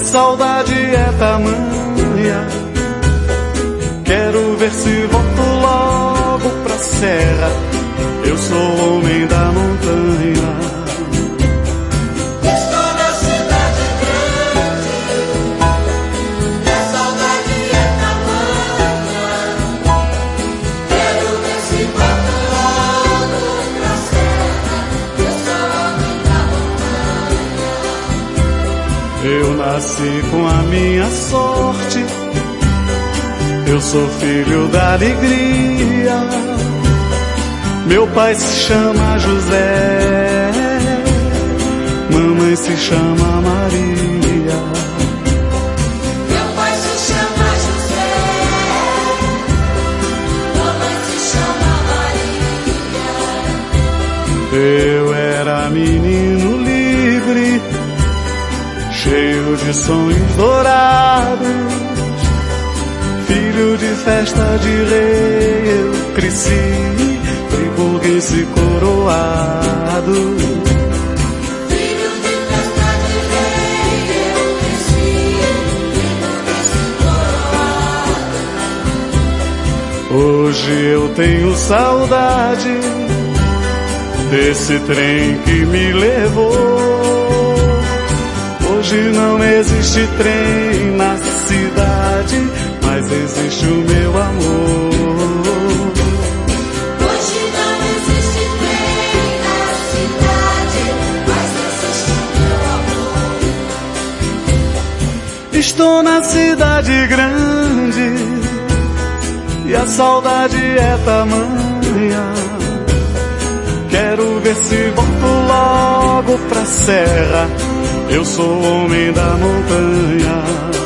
saudade é tamanha, quero ver se volto logo pra serra. Eu sou o homem da montanha. Estou na cidade grande e a saudade é tamanha, quero ver se volto logo pra serra. Eu sou o homem da montanha. Eu nasci com a minha sorte, eu sou filho da alegria. Meu pai se chama José, mamãe se chama Maria. Meu pai se chama José, mamãe se chama Maria. Eu era menino livre, cheio de sonhos dourados, filho de festa de rei. Eu cresci friburguense coroado. Filho de festa de rei, eu cresci friburguense coroado. Hoje eu tenho saudade desse trem que me levou. Hoje não existe trem na cidade, mas existe o meu amor. Hoje não existe trem na cidade, mas existe o meu amor. Estou na cidade grande e a saudade é tamanha, quero ver se volto logo pra serra. Eu sou o homem da montanha.